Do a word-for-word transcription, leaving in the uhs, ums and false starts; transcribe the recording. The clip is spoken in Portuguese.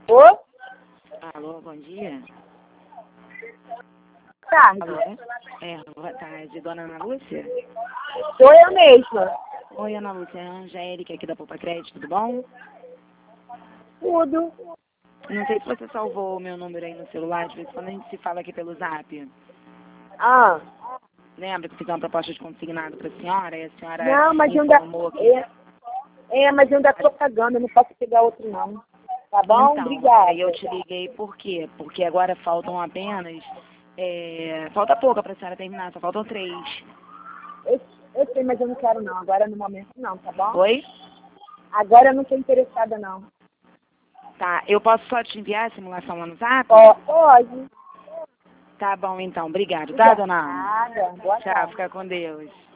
Ô? Alô, bom dia. Tarde. Alô? É, boa tarde, dona Ana Lúcia? Sou eu mesma. Oi, Ana Lúcia, é a Angélica aqui da Poupa Crédito, tudo bom? Tudo. Não sei se você salvou o meu número aí no celular, de vez em quando a gente se fala aqui pelo zap. Ah. Lembra que eu fiz uma proposta de consignado para a senhora e a senhora Não, mas eu ainda... informou que... É, é, mas eu ainda estou pagando, eu não posso pegar outro não. Tá bom? Então, Obrigada. aí eu te liguei por quê? Porque agora faltam apenas... É, falta pouco para a senhora terminar, só faltam três. Eu, eu sei, mas eu não quero não. Agora no momento não, tá bom? Oi? Agora eu não estou interessada não. Tá, eu posso só te enviar a simulação lá no zap? Ó, pode. Tá bom, então. Obrigado, tá, dona Ana? Nada. Boa Tchau, tarde. fica com Deus.